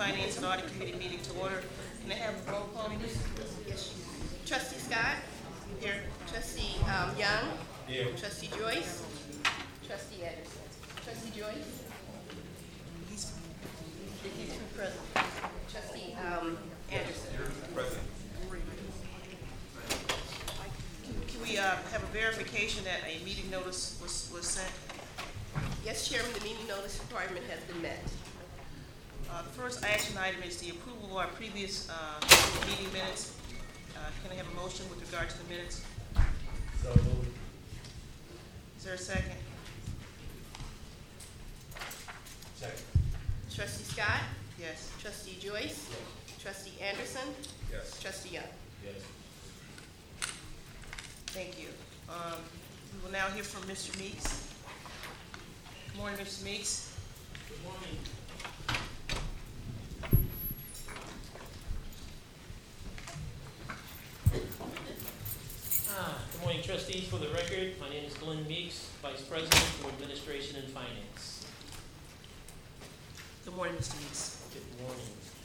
Finance and Audit Committee meeting to order. Can I have a roll call, please? Yes. Trustee Scott? Here. Trustee Young? Here. Trustee Joyce? Trustee Anderson? Trustee Joyce? He's present. Trustee Anderson? Present. Can we have a verification that a meeting notice was sent? Yes, Chairman, the meeting notice requirement has been met. The first action item is the approval of our previous meeting minutes. Can I have a motion with regard to the minutes? So moved. Is there a second? Second. Trustee Scott? Yes. Trustee Joyce? Trustee Anderson? Yes. Trustee Young? Yes. Thank you. We will now hear from Mr. Meeks. Good morning, Mr. Meeks. Good morning. Good morning, trustees. For the record, my name is Glenn Meeks, Vice President for Administration and Finance. Good morning, Mr. Meeks. Good morning.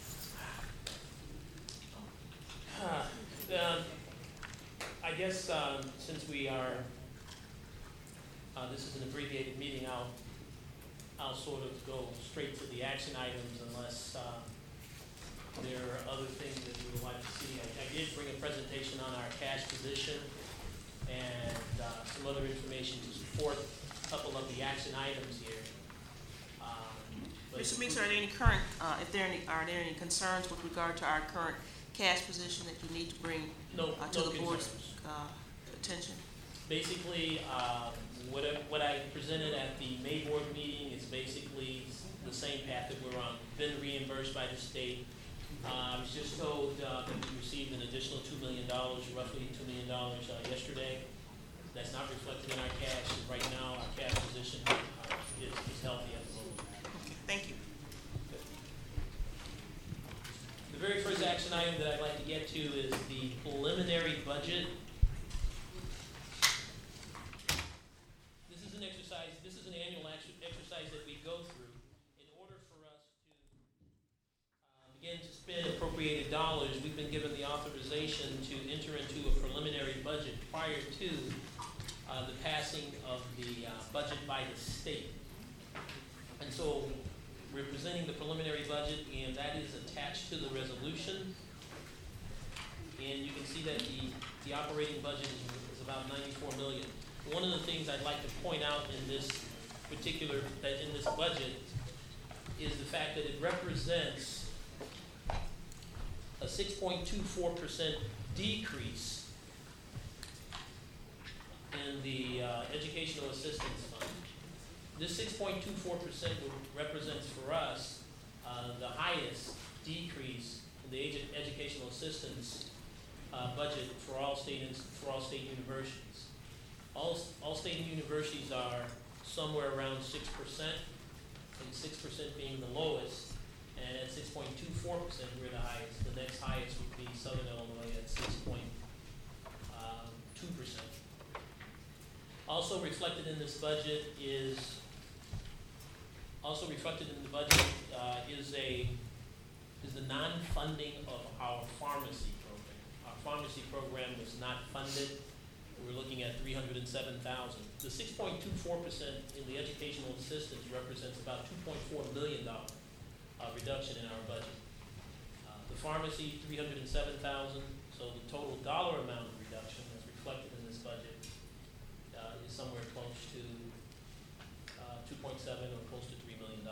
I guess since we are, this is an abbreviated meeting, I'll sort of go straight to the action items unless there are other things that you would like to see. I did bring a presentation on our cash position and some other information to support a couple of the action items here. Mr. Meeks, are there any current, are there any concerns with regard to our current cash position that you need to bring No to the board's concerns. attention? Basically, what I presented at the May board meeting is basically the same path that we're on. Been reimbursed by the state. I was just told that we received an additional $2 million, roughly $2 million yesterday. That's not reflected in our cash. Right now, our cash position is healthy at the moment. Okay, thank you. The very first action item that I'd like to get to is the preliminary budget. This is an exercise, this is an annual exercise that we go through in order for us to begin to spend appropriated dollars. We've been given the authorization to enter into a preliminary budget prior to the passing of the budget by the state. And so we're presenting the preliminary budget, and that is attached to the resolution. And you can see that the operating budget is about $94 million. One of the things I'd like to point out in this budget is the fact that it represents a 6.24% decrease in the Educational Assistance Fund. This 6.24% represents for us the highest decrease in the educational assistance budget for all state universities. All state universities are somewhere around 6%, and 6% being the lowest, and at 6.24% we're the highest. The next highest would be Southern Illinois at 6.2%. Also reflected in this budget is the non-funding of our pharmacy program. Our pharmacy program was not funded. We're looking at $307,000. The 6.24% in the educational assistance represents about $2.4 million reduction in our budget. The pharmacy, $307,000. So the total dollar amount of reduction that's reflected in this budget is somewhere close to 2.7 or close to $3 million.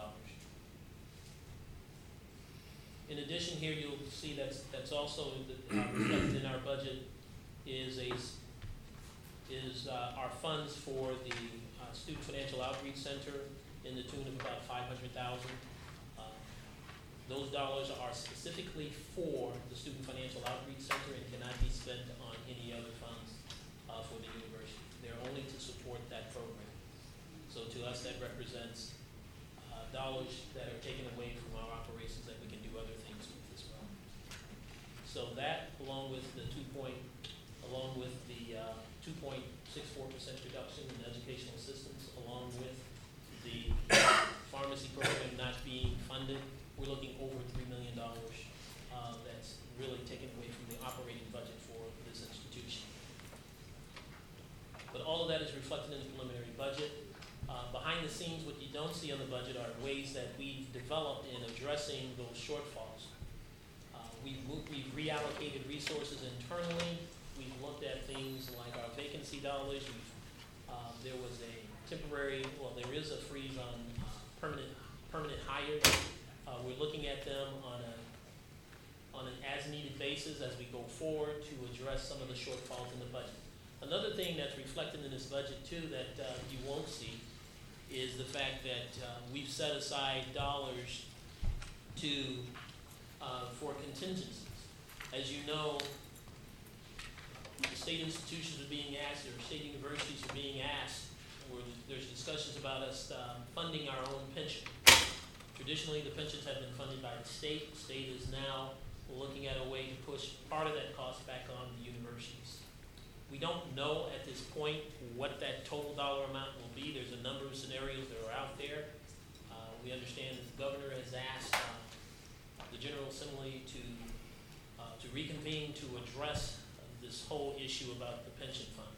In addition, here you'll see that's also reflected in our budget is our funds for the Student Financial Outreach Center in the tune of about $500,000. Those dollars are specifically for the Student Financial Outreach Center and cannot be spent on any other funds for the university. They're only to support that program. So to us, that represents dollars that are taken away from our operations that we can do other things with as well. So that, along with the 2.64% reduction in educational assistance, along with the pharmacy program not being funded, we're looking over $3 million budget. Behind the scenes, what you don't see on the budget are ways that we've developed in addressing those shortfalls. We've reallocated resources internally. We've looked at things like our vacancy dollars. There was a temporary, well, there is a freeze on permanent hires. We're looking at them on an as-needed basis as we go forward to address some of the shortfalls in the budget. Another thing that's reflected in this budget too that you won't see is the fact that we've set aside dollars for contingencies. As you know, the state institutions are being asked, or state universities are being asked, or there's discussions about us funding our own pension. Traditionally, the pensions have been funded by the state. The state is now looking at a way to push part of that cost back on the universities. We don't know at this point what that total dollar amount will be. There's a number of scenarios that are out there. We understand that the governor has asked the General Assembly to reconvene to address this whole issue about the pension fund.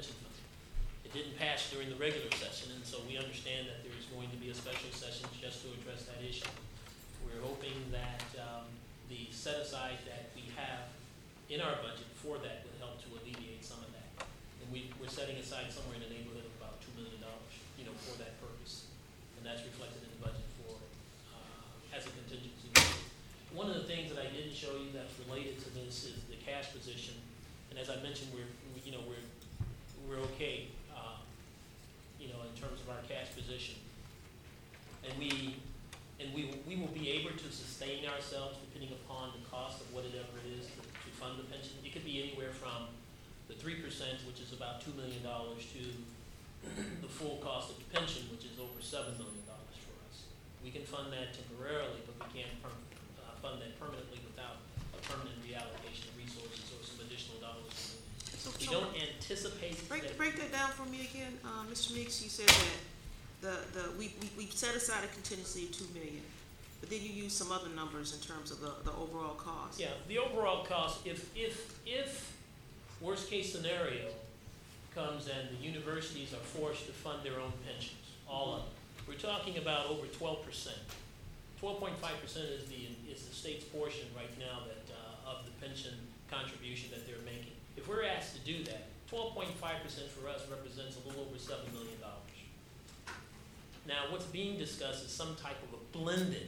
It didn't pass during the regular session, and so we understand that there's going to be a special session just to address that issue. We're hoping that the set-aside that we have in our budget for that would help to alleviate some of that. And we're setting aside somewhere in the neighborhood of about $2 million, for that purpose. And that's reflected in the budget for as a contingency. One of the things that I didn't show you that's related to this is the cash position. And as I mentioned, we're okay, in terms of our cash position. And we will be able to sustain ourselves depending upon the cost of whatever it is to fund the pension. It could be anywhere from the 3%, which is about $2 million, to the full cost of the pension, which is over $7 million for us. We can fund that temporarily, but we can't fund that permanently without a permanent reallocation of resources or some additional dollars. We don't anticipate Break that down for me again, Mr. Meeks. You said that we set aside a contingency of $2 million, but then you use some other numbers in terms of the overall cost. Yeah, the overall cost, if worst case scenario comes and the universities are forced to fund their own pensions, all of them, we're talking about over 12%. 12.5% is the state's portion right now that of the pension contribution that they're making. If we're asked to do that, 12.5% for us represents a little over $7 million. Now, what's being discussed is some type of a blended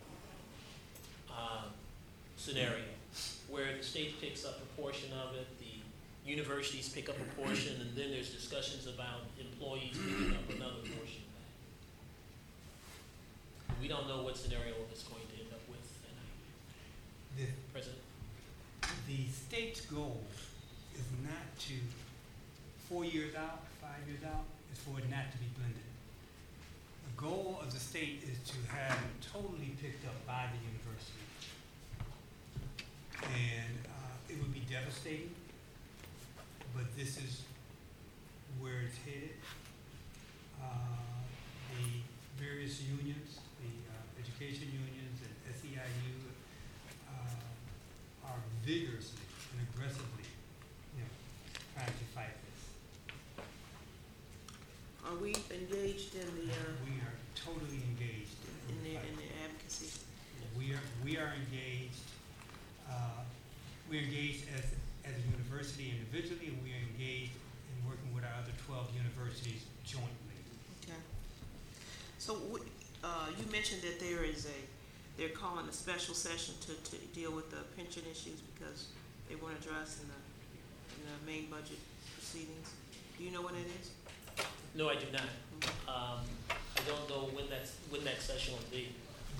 scenario where the state picks up a portion of it, the universities pick up a portion, and then there's discussions about employees picking up another portion of that. We don't know what scenario it's going to end up with. President? The state's goal is not to, 4 years out, 5 years out, is for it not to be blended. The goal of the state is to have it totally picked up by the university. And it would be devastating, but this is where it's headed. The various unions, the education unions and SEIU are vigorously and aggressively, trying to fight this. Are we engaged in the We are totally engaged in the fight. the advocacy? We are engaged. We're engaged as a university individually, and we are engaged in working with our other 12 universities jointly. Okay. So you mentioned that they're calling a special session to deal with the pension issues because they weren't addressed in the main budget proceedings. Do you know when it is? No, I do not. I don't know when that session will be.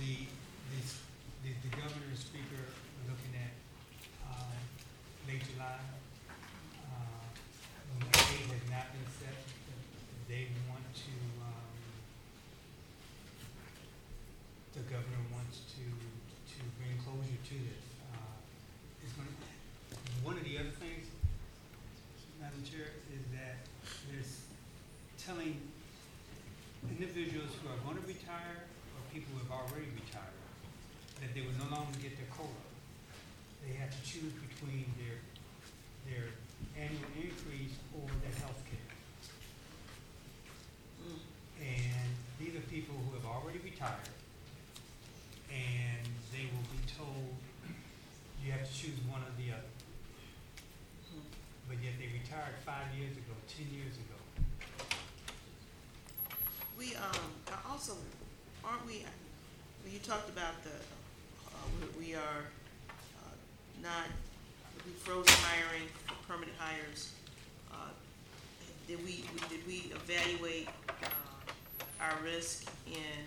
The governor and speaker are looking at late July. The date has not been set. They want to. The governor wants to bring closure to this. One of the other things, Madam Chair, is that there's telling individuals who are going to retire or people who have already retired that they will no longer get their COLA. They have to choose between their annual increase or their health care. And these are people who have already retired, and they will be told, you have to choose one or the other. But yet they retired 5 years ago, 10 years ago. We, also, aren't we, when you talked about the, we are, not, we frozen hiring for permanent hires. Did we evaluate, our risk in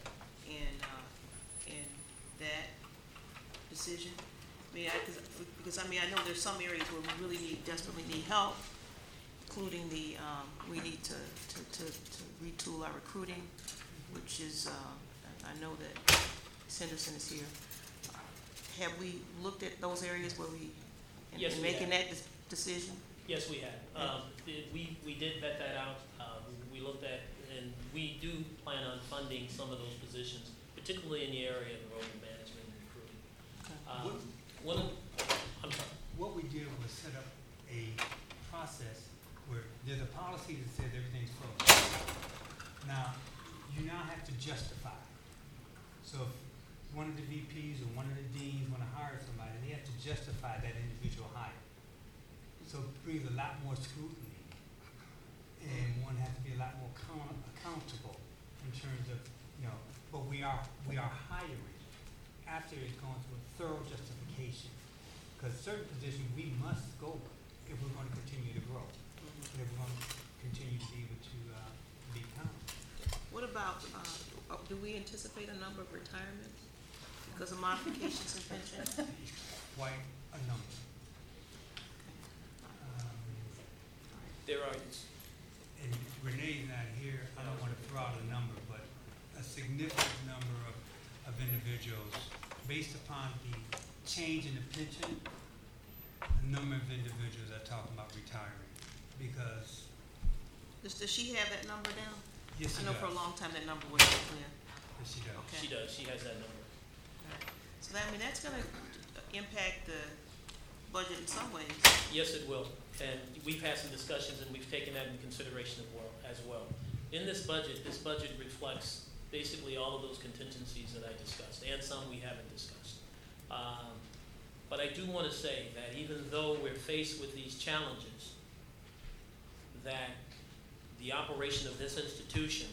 that decision? I mean, because I know there's some areas where we really desperately need help, including the, we need to retool our recruiting, which is, I know that Sanderson is here. Have we looked at those areas where we, Yes, in we making have. that decision? Yes, we have. We did vet that out. We looked at, and we do plan on funding some of those positions, particularly in the area of enrollment management and recruiting. I'm sorry. What we did was set up a process where there's a policy that says everything's frozen. Now, you now have to justify. So if one of the VPs or one of the deans want to hire somebody, they have to justify that individual hire. So it brings a lot more scrutiny, and one has to be a lot more accountable in terms of, but we are hiring after it's gone through a thorough justification. Because certain positions we must go if we're going to continue to grow, and if we're going to continue to be able to be counted. What about, do we anticipate a number of retirements because of modifications in pension? Quite a number. There are, And Renee's not here, I don't want to throw out a number, but a significant number of individuals, based upon the change in the pension, a number of individuals are talking about retiring because, Does she have that number down? yes, she I know for a does. long time that number wasn't clear. Yes, she does. Okay. she does. She has that number. So that, that's gonna impact the budget in some ways. Yes, it will. And we've had some discussions, and we've taken that into consideration as well. In this budget reflects basically all of those contingencies that I discussed, and some we haven't discussed. But I do want to say that even though we're faced with these challenges, that the operation of this institution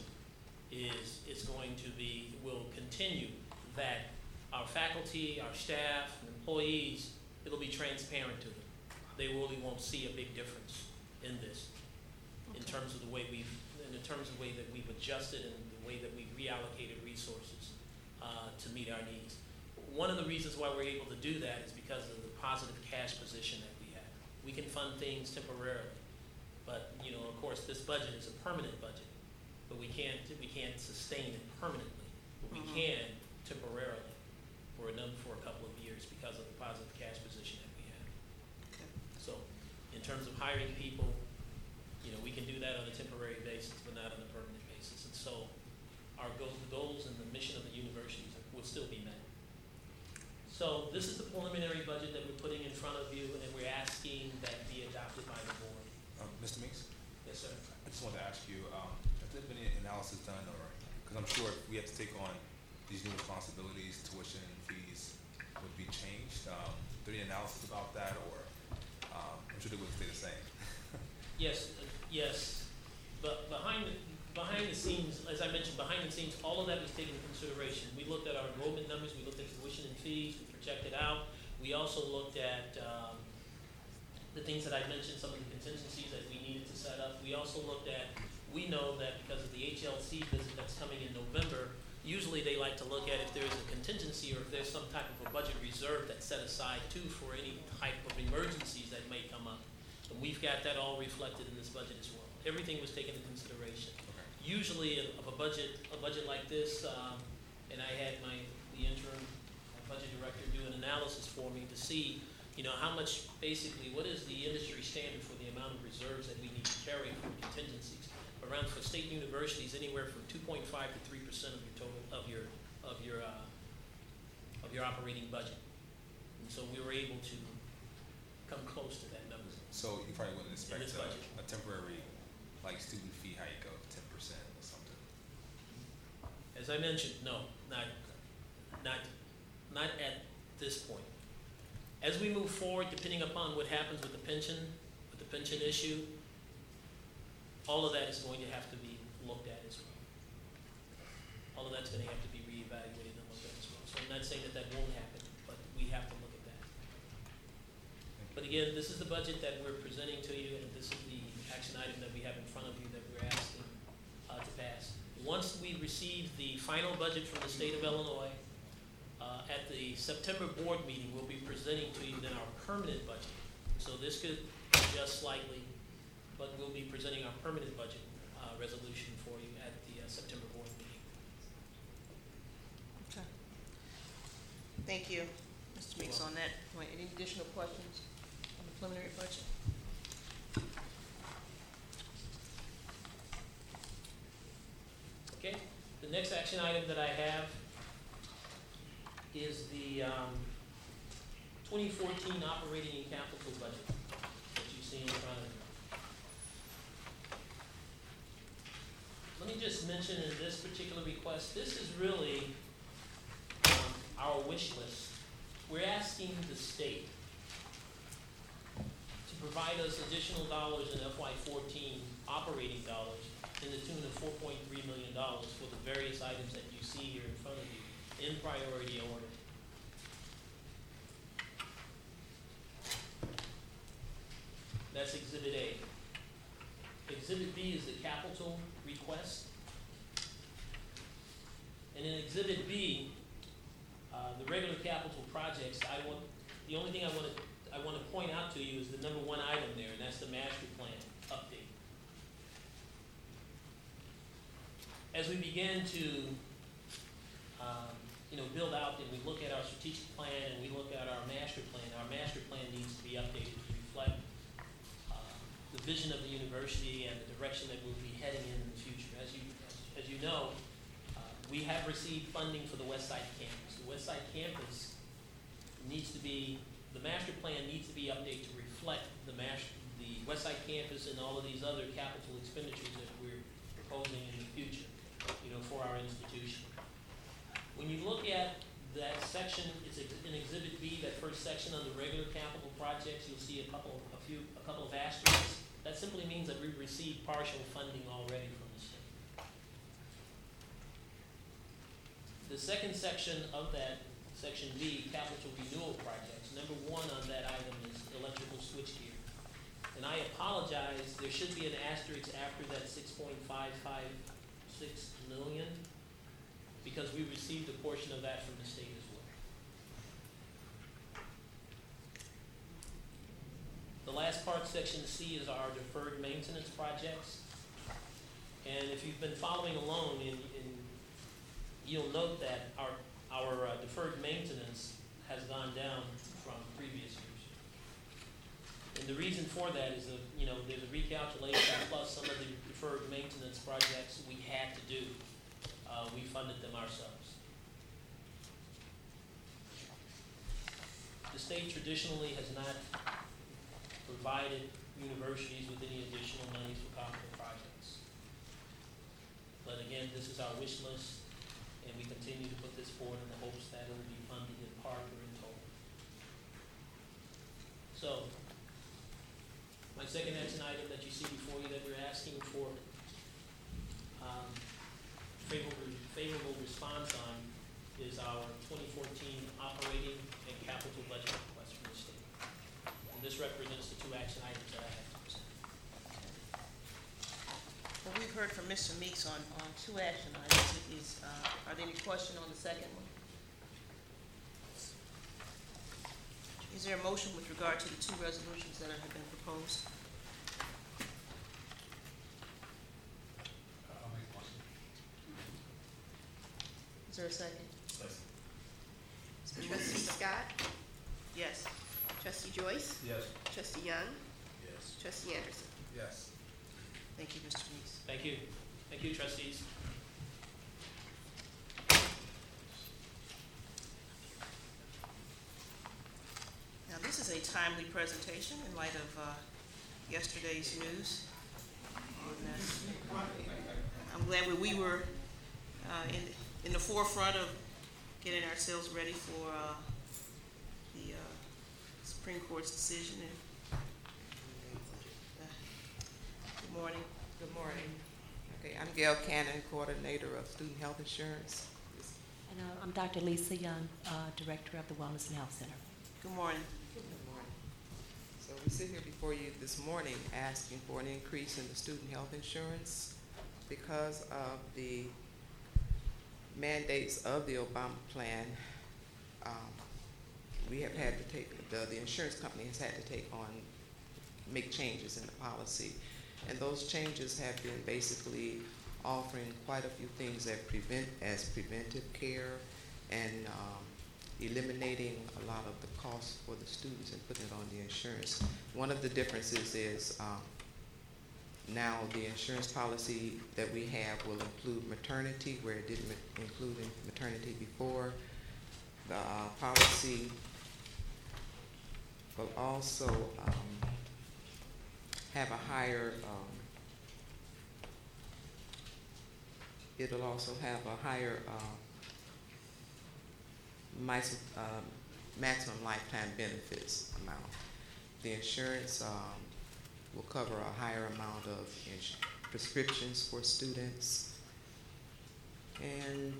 will continue, that our faculty, our staff, and employees, it'll be transparent to them. They really won't see a big difference in this, in terms of the way that we've adjusted and the way that we've reallocated resources to meet our needs. One of the reasons why we're able to do that is because of the positive cash position that we have. We can fund things temporarily, but of course, this budget is a permanent budget, but we can't sustain it permanently. But we can temporarily for a couple of years because of the positive cash position that we have. Okay. So, in terms of hiring people, we can do that on a temporary basis, but not on a permanent basis. And so, the goals and the mission of the universities will still be met. So, this is the preliminary budget that we're putting in front of you, and we're asking that be adopted by the board. Mr. Meeks, Yes, sir. I just wanted to ask you, has there been any analysis done, or, because I'm sure if we have to take on these new responsibilities, tuition fees would be changed. Is there any analysis about that, or I'm sure they wouldn't stay the same? Yes. But behind the scenes, as I mentioned, behind the scenes, all of that was taken into consideration. We looked at our enrollment numbers, we looked at tuition and fees, we projected out. We also looked at the things that I mentioned, some of the contingencies that we needed to set up. We also looked at, we know that because of the HLC visit that's coming in November, usually they like to look at if there's a contingency or if there's some type of a budget reserve that's set aside too for any type of emergencies that may come up. And we've got that all reflected in this budget as well. Everything was taken into consideration. Okay. Usually of a budget like this, and I had the interim budget director do an analysis for me to see, how much, basically, what is the industry standard for the amount of reserves that we need to carry for contingencies? Around, for state universities, anywhere from 2.5 to 3% of your total of your operating budget. And so we were able to come close to that number. So you probably wouldn't expect this budget. a temporary, like, student fee hike of 10% or something? As I mentioned, no, not at this point. As we move forward, depending upon what happens with the pension issue, all of that is going to have to be looked at as well. All of that's going to have to be reevaluated and looked at as well. So I'm not saying that won't happen, but we have to look at that. But again, this is the budget that we're presenting to you, and this is the action item that we have in front of you that we're asking to pass. Once we receive the final budget from the state of Illinois, at the September board meeting, we'll be presenting to you then our permanent budget. So this could adjust slightly, but we'll be presenting our permanent budget resolution for you at the September board meeting. Okay. Thank you, Mr. Meeks, on that point. Any additional questions on the preliminary budget? Okay, the next action item that I have is the 2014 operating and capital budget that you see in front of you. Let me just mention in this particular request, this is really our wish list. We're asking the state to provide us additional dollars in FY14 operating dollars in the tune of $4.3 million for the various items that you see here in front of you in priority order. That's Exhibit A. Exhibit B is the capital request. And in Exhibit B, the regular capital projects, the only thing I want to point out to you is the number one item there, and that's the master plan update. As we begin to build out and we look at our strategic plan and we look at our master plan needs to be updated to reflect the vision of the university and the direction that we'll be heading in the future. As you know, we have received funding for the Westside campus. The Westside campus the master plan needs to be updated to reflect the Westside campus and all of these other capital expenditures that we're proposing in the future, for our institution. When you look at that section, it's in Exhibit B, that first section on the regular capital projects, you'll see a couple of asterisks. That simply means that we've received partial funding already from the state. The second section of that, Section B, capital renewal projects, number one on that item is electrical switchgear. And I apologize, there should be an asterisk after that $6.556 million, because we received a portion of that from the state as well. The last part, Section C, is our deferred maintenance projects. And if you've been following along, you'll note that our deferred maintenance has gone down from previous years. And the reason for that is there's a recalculation plus some of the deferred maintenance projects we had to do. We funded them ourselves. The state traditionally has not provided universities with any additional monies for capital projects. But again, this is our wish list, and we continue to put this forward in the hopes that it will be funded in part or in total. So, my second action item that you see before you that we're asking for favorable response on is our 2014 operating and capital budget request from the state. And this represents the two action items that I have to present. Well, we've heard from Mr. Meeks on two action items. Are there any question on the second one? Is there a motion with regard to the two resolutions that have been proposed? I'll make one. Is there a second? Trustee Scott, Yes. Trustee Joyce, Yes. Trustee Young, Yes. Trustee Anderson. Yes. Thank you, Mr. Meeks. Thank you. Thank you, trustees. Now, this is a timely presentation in light of yesterday's news. And, I'm glad we were in the forefront of getting ourselves ready for the Supreme Court's decision. Good morning. Good morning. Okay, I'm Gail Cannon, Coordinator of Student Health Insurance. And I'm Dr. Lisa Young, Director of the Wellness and Health Center. Good morning. Good morning. So we sit here before you this morning asking for an increase in the student health insurance because of the mandates of the Obama plan. We have had to take, the insurance company has had to make changes in the policy. And those changes have been basically offering quite a few things that as preventive care and eliminating a lot of the costs for the students and putting it on the insurance. One of the differences is now the insurance policy that we have will include maternity where it didn't include maternity before. The policy will also have a higher, it'll also have a higher maximum lifetime benefits amount. The insurance will cover a higher amount of prescriptions for students. And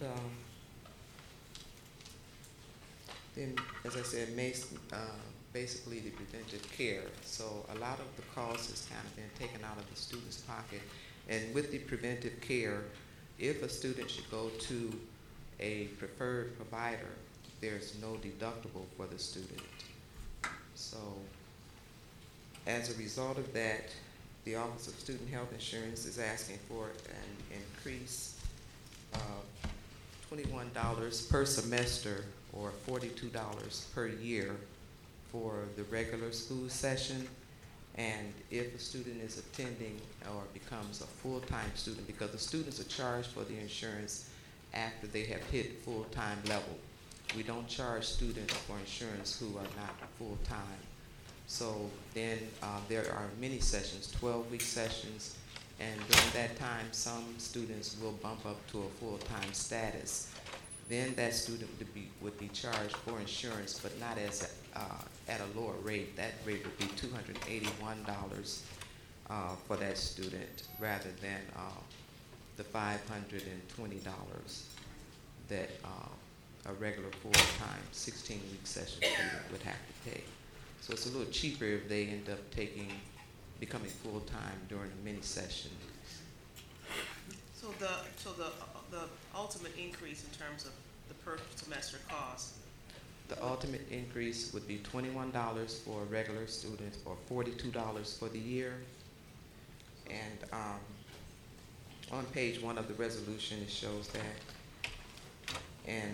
then, as I said, basically the preventive care. So a lot of the cost has kind of been taken out of the student's pocket. And with the preventive care, if a student should go to a preferred provider, there's no deductible for the student. So as a result of that, the Office of Student Health Insurance is asking for an increase of $21 per semester or $42 per year for the regular school session. And if a student is attending or becomes a full-time student, because the students are charged for the insurance after they have hit full-time level. We don't charge students for insurance who are not full-time. So then there are many sessions, 12-week sessions, and during that time some students will bump up to a full-time status. Then that student would be charged for insurance, but not as at a lower rate. That rate would be $281 for that student, rather than the $520 that a regular full-time 16-week session student would have to pay. So it's a little cheaper if they end up becoming full-time during a mini session. So the ultimate increase in terms of the per semester cost. The ultimate increase would be $21 for a regular student or $42 for the year. And on page 1 of the resolution, it shows that. And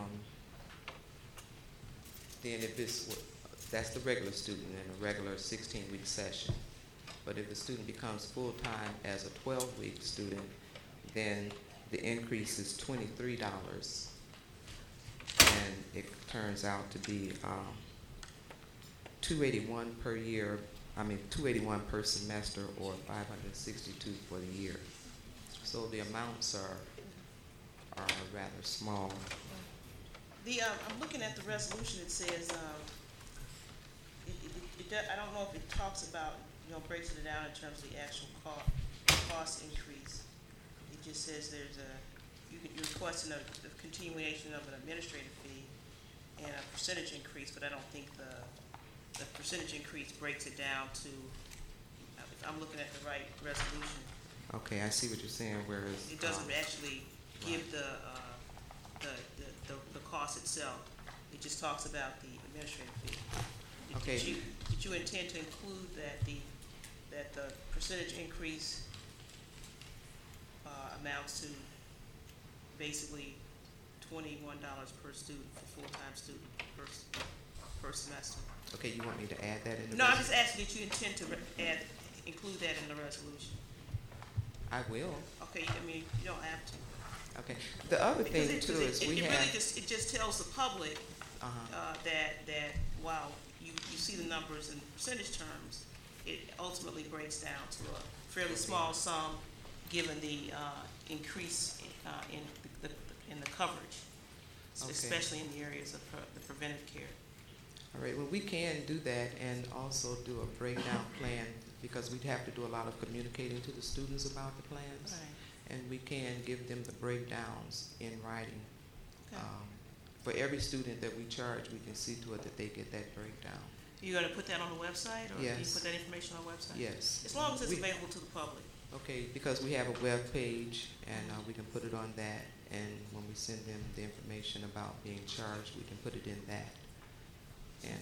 then if that's the regular student in a regular 16-week session. But if the student becomes full-time as a 12-week student, then the increase is $23. And it turns out to be $281 per year. $281 per semester, or $562 for the year. So the amounts are rather small. I'm looking at the resolution. It says I don't know if it talks about, breaks it down in terms of the actual cost increase. It just says you're requesting a continuation of an administrative fee and a percentage increase, but I don't think the percentage increase breaks it down to, if I'm looking at the right resolution. Okay, I see what you're saying, whereas It doesn't actually give the cost itself. It just talks about the administrative fee. Okay. Did you intend to include that the percentage increase amounts to basically $21 per student for full-time student per semester? Okay, you want me to add that in the No, I'm just asking, did you intend to include that in the resolution? I will. Okay, you don't have to. Okay. The other thing Because too is we it have. really just tells the public Uh-huh. that while you see the numbers in percentage terms, it ultimately breaks down to a fairly small sum given the increase in and the coverage, Okay. especially in the areas of the preventive care. All right, well, we can do that and also do a breakdown plan because we'd have to do a lot of communicating to the students about the plans. And we can give them the breakdowns in writing. Okay. For every student that we charge, we can see to it that they get that breakdown. You gonna put that on the website, or do you Yes. put that information on the website? Yes. As long as it's We- available to the public. Okay, because we have a web page and we can put it on that, and when we send them the information about being charged, we can put it in that. And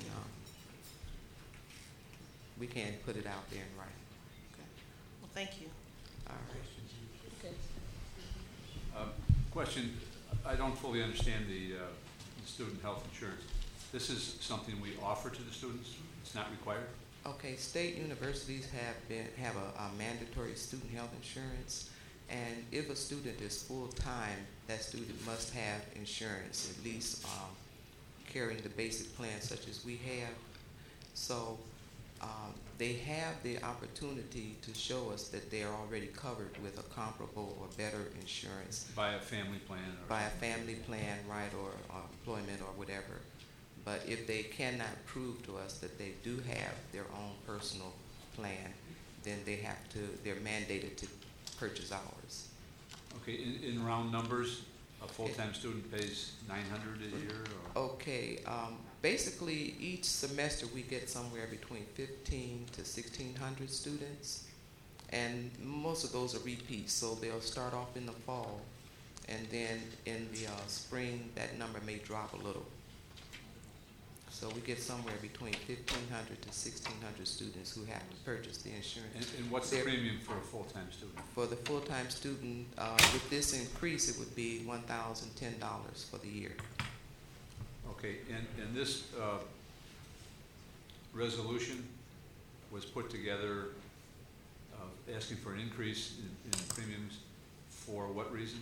we can put it out there in writing. Okay. Well, thank you. All right. Okay. Question, I don't fully understand the student health insurance. This is something we offer to the students? It's not required? Okay, state universities have a mandatory student health insurance, and if a student is full-time, that student must have insurance, at least carrying the basic plan such as we have. So they have the opportunity to show us that they are already covered with a comparable or better insurance By a family plan? Or by a family plan, right, or employment or whatever. But if they cannot prove to us that they do have their own personal plan, then they're mandated to purchase ours. Okay, in round numbers, a full-time student pays $900 a year? Or? Okay, basically each semester we get somewhere between 15 to 1,600 students, and most of those are repeats, so they'll start off in the fall, and then in the spring that number may drop a little. So we get somewhere between 1,500 to 1,600 students who have to purchase the insurance. And what's the premium for a full-time student? For the full-time student, with this increase, it would be $1,010 for the year. Okay, and this resolution was put together asking for an increase in premiums for what reason?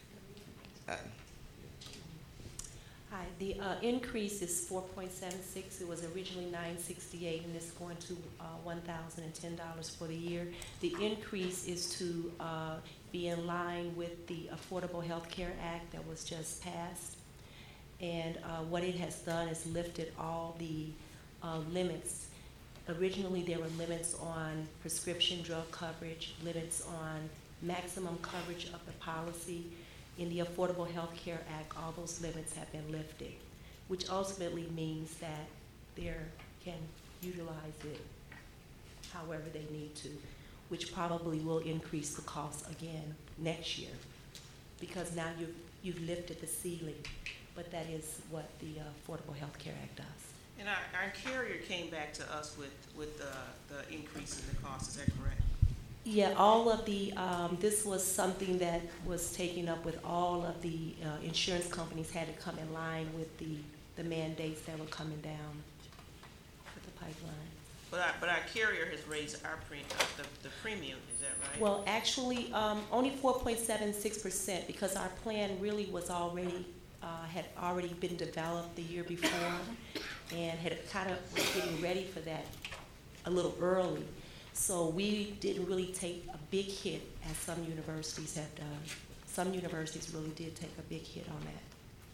Hi, the increase is 4.76. It was originally $968, and it's going to $1,010 for the year. The increase is to be in line with the Affordable Health Care Act that was just passed. And what it has done is lifted all the limits. Originally, there were limits on prescription drug coverage, limits on maximum coverage of the policy. In the Affordable Health Care Act, all those limits have been lifted, which ultimately means that they can utilize it however they need to, which probably will increase the cost again next year, because now you've lifted the ceiling, but that is what the Affordable Health Care Act does. And our carrier came back to us with the increase in the cost, is that correct? Yeah, all of the, this was something that was taken up with all of the insurance companies, had to come in line with the mandates that were coming down with the pipeline. But our carrier has raised our the premium, is that right? Well, actually, only 4.76%, because our plan really was already, had already been developed the year before and had kind of was getting ready for that a little early. So we didn't really take a big hit as some universities have done. Some universities really did take a big hit on that.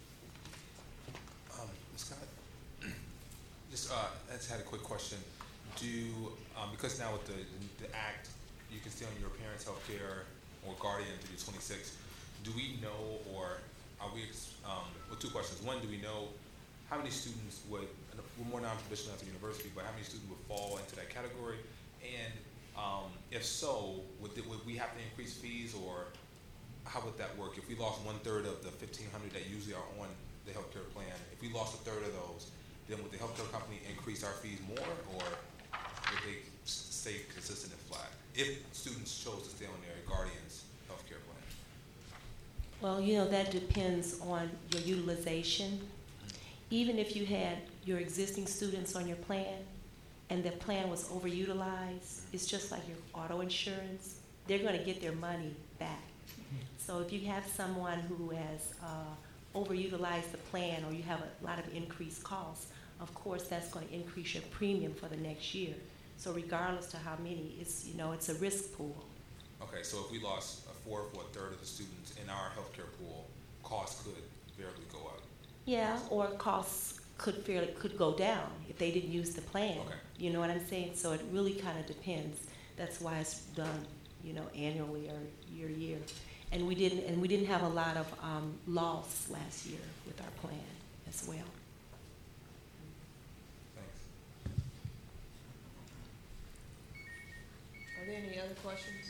Ms. Scott, I just had a quick question. Because now with the act, you can stay on your parents' health care or guardian through 26, do we know, or are we, well, two questions. One, do we know how many students we're more non-traditional at the university, but how many students would fall into that category? And if so, would we have to increase fees, or how would that work? If we lost 1/3 of the 1,500 that usually are on the healthcare plan, if we lost 1/3 of those, then would the healthcare company increase our fees more, or would they stay consistent and flat if students chose to stay on their guardian's healthcare plan? Well, you know, that depends on your utilization. Even if you had your existing students on your plan and the plan was overutilized, it's just like your auto insurance. They're going to get their money back. So if you have someone who has overutilized the plan, or you have a lot of increased costs, of course that's going to increase your premium for the next year. So regardless to how many, it's, you know, it's a risk pool. Okay, so if we lost a fourth or a third of the students in our healthcare pool, costs could variably go up. Yeah, or costs could go down if they didn't use the plan. Okay. You know what I'm saying? So it really kind of depends. That's why it's done, annually or year to year. And we didn't have a lot of loss last year with our plan as well. Thanks. Are there any other questions?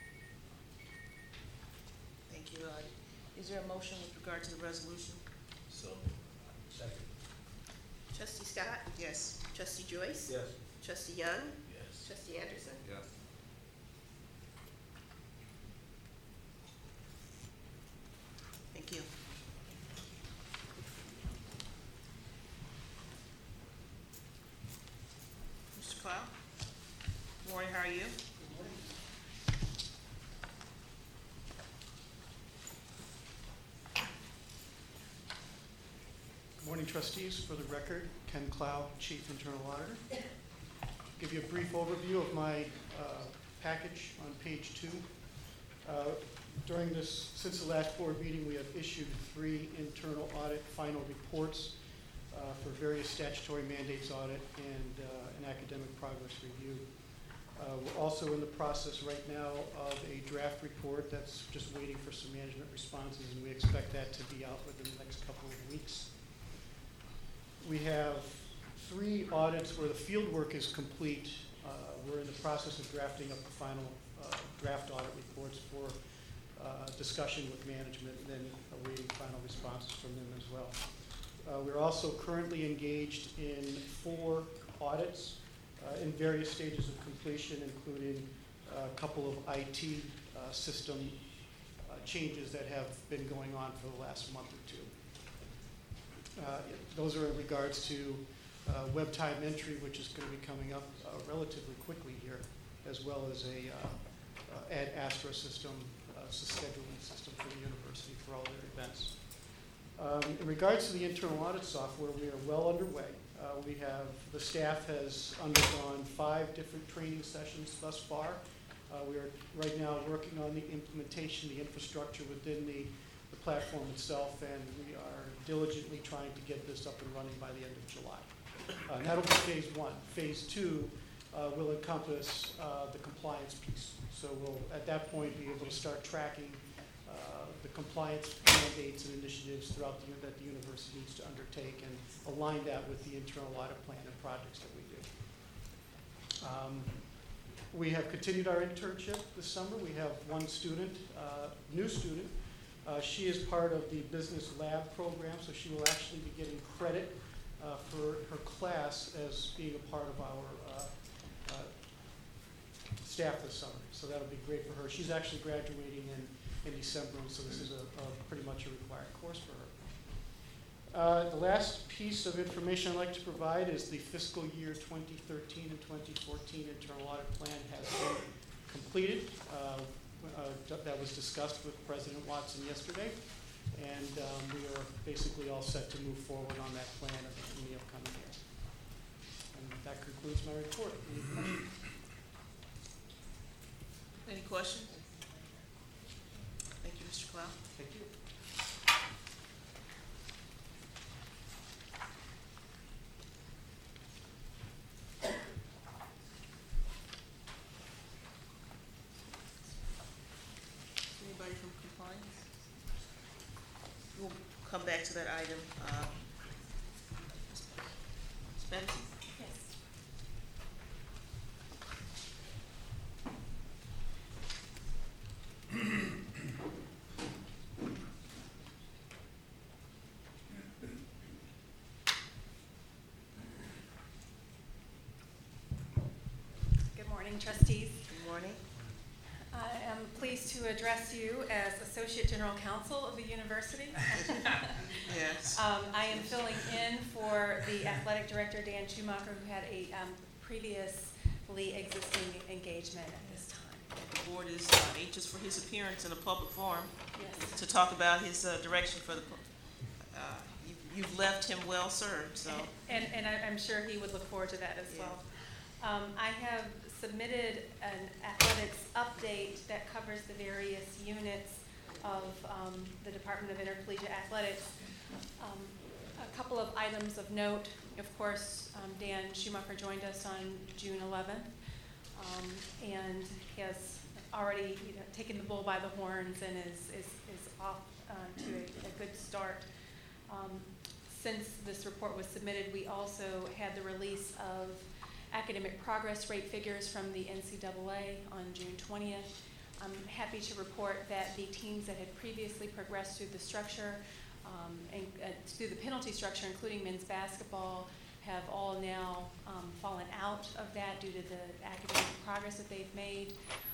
Thank you. Is there a motion with regard to the resolution? So, second. Trustee Scott? Yes. Trustee Joyce? Yes. Trustee Young? Yes. Trustee Anderson? Yes. Thank you. Mr. Cloud? Morning, how are you? Good morning, trustees. For the record, Ken Clow, Chief Internal Auditor. Give you a brief overview of my package on page 2. Since the last board meeting, we have issued 3 internal audit final reports for various statutory mandates audit and an academic progress review. We're also in the process right now of a draft report that's just waiting for some management responses, and we expect that to be out within the next couple of weeks. We have 3 audits where the field work is complete. We're in the process of drafting up the final draft audit reports for discussion with management and then awaiting final responses from them as well. We're also currently engaged in 4 audits in various stages of completion, including a couple of IT system changes that have been going on for the last month or 2. Those are in regards to web time entry, which is going to be coming up relatively quickly here, as well as a Ad Astra system, scheduling system for the university for all their events. In regards to the internal audit software, we are well underway. The staff has undergone 5 different training sessions thus far. We are right now working on the implementation, the infrastructure within the platform itself, and we are diligently trying to get this up and running by the end of July. And that'll be phase 1. Phase 2 will encompass the compliance piece. So we'll, at that point, be able to start tracking the compliance mandates and initiatives throughout that the university needs to undertake and align that with the internal audit plan and projects that we do. We have continued our internship this summer. We have 1 student, new student. She is part of the business lab program, so she will actually be getting credit for her class as being a part of our staff this summer. So that'll be great for her. She's actually graduating in December, so this is pretty much a required course for her. The last piece of information I'd like to provide is the fiscal year 2013 and 2014 internal audit plan has been completed. That was discussed with President Watson yesterday, and we are basically all set to move forward on that plan in the upcoming year. And that concludes my report. Any questions? Thank you, Mr. Cloud. Thank you. Anybody from compliance? We'll come back to that item. Ms. Benson? Yes. Good morning, trustees. Good morning. I am pleased to address you as Associate General Counsel of the university. Yes. I am filling in for the Athletic Director, Dan Schumacher, who had a previously existing engagement at this time. The board is anxious for his appearance in a public forum Yes. to talk about his direction for the, you've left him well served, so. And I'm sure he would look forward to that as well. I have submitted an athletics update that covers the various units of the Department of Intercollegiate Athletics. A couple of items of note. Of course, Dan Schumacher joined us on June 11th, and he has already taken the bull by the horns and is off to a good start. Since this report was submitted, we also had the release of academic progress rate figures from the NCAA on June 20th. I'm happy to report that the teams that had previously progressed through the structure and through the penalty structure, including men's basketball, have all now fallen out of that due to the academic progress that they've made.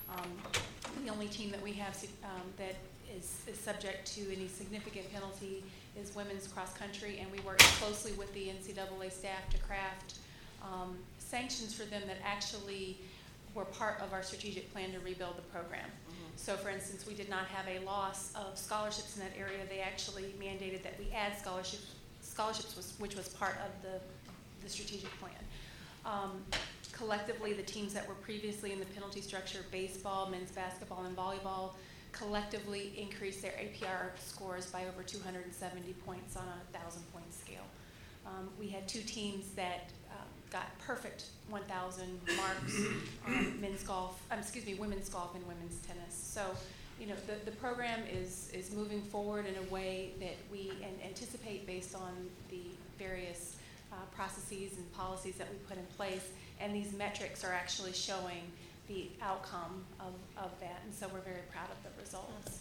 The only team that we have that is subject to any significant penalty is women's cross country, and we work closely with the NCAA staff to craft sanctions for them that actually were part of our strategic plan to rebuild the program. So, for instance, we did not have a loss of scholarships in that area. They actually mandated that we add scholarships, which was part of the strategic plan. Collectively, the teams that were previously in the penalty structure, baseball, men's basketball, and volleyball, collectively increased their APR scores by over 270 points on a 1,000-point scale. We had two teams that got perfect 1,000 marks on women's golf and women's tennis. So, the program is moving forward in a way that we anticipate based on the various processes and policies that we put in place, and these metrics are actually showing the outcome of that, and so we're very proud of the results.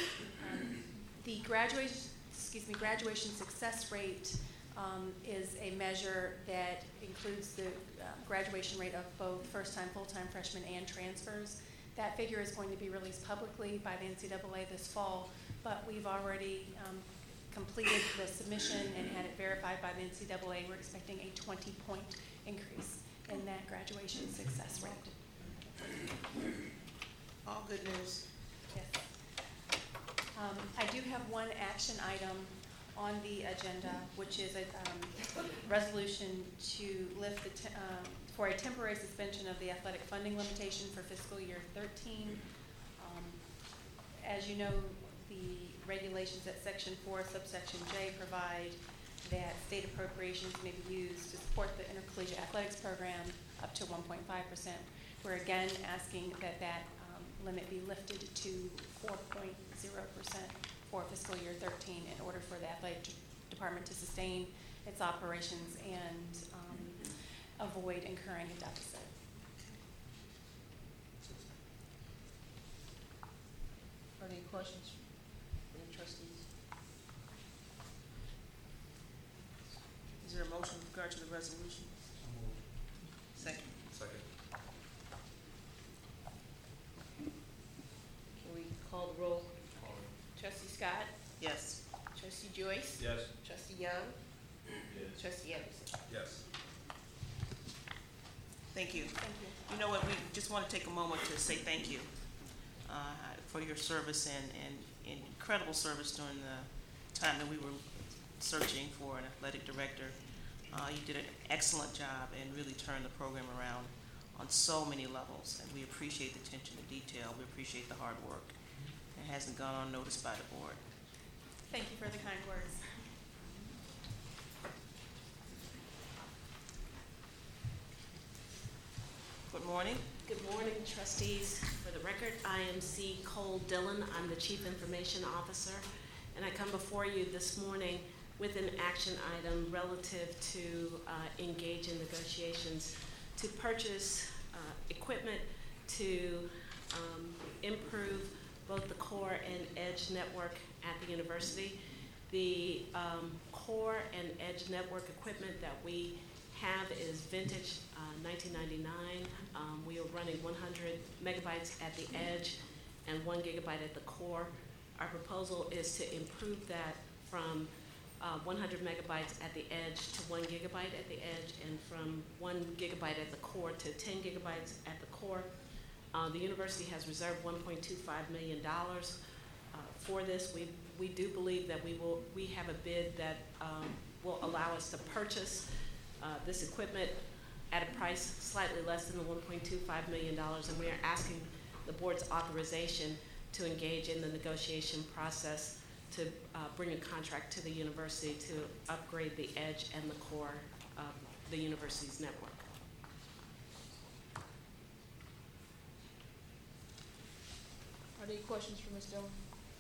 The graduation success rate is a measure that includes the graduation rate of both first-time, full-time freshmen and transfers. That figure is going to be released publicly by the NCAA this fall, but we've already completed the submission and had it verified by the NCAA. We're expecting a 20-point increase in that graduation success rate. All good news. Yes. I do have one action item on the agenda, which is a resolution to lift for a temporary suspension of the athletic funding limitation for fiscal year 13. As you know, the regulations at Section 4, subsection J provide that state appropriations may be used to support the intercollegiate athletics program up to 1.5%. We're again asking that limit be lifted to 4.0% for fiscal year 13 in order for the athletic department to sustain its operations and avoid incurring a deficit. Are there any questions from the trustees? Is there a motion with regard to the resolution? Second. Can we call the roll? Trustee Scott? Yes. Trustee Joyce? Yes. Trustee Young? Yes. Trustee Anderson? Yes. Thank you. Thank you. You know what, we just want to take a moment to say thank you for your service and incredible service during the time that we were searching for an athletic director. You did an excellent job and really turned the program around on so many levels, and we appreciate the attention to detail. We appreciate the hard work. It hasn't gone unnoticed by the board. Thank you for the kind words. Good morning. Good morning, trustees. For the record, I am C. Cole Dillon. I'm the Chief Information Officer, and I come before you this morning with an action item relative to engage in negotiations to purchase equipment to improve both the core and edge network at the university. The core and edge network equipment that we have is vintage 1999. We are running 100 megabytes at the edge and 1 gigabyte at the core. Our proposal is to improve that from 100 megabytes at the edge to 1 gigabyte at the edge, and from 1 gigabyte at the core to 10 gigabytes at the core. The university has reserved $1.25 million for this. We do believe that we have a bid that will allow us to purchase this equipment at a price slightly less than the $1.25 million, and we are asking the board's authorization to engage in the negotiation process to bring a contract to the university to upgrade the edge and the core of the university's network. Are there any questions for Ms. Dillon?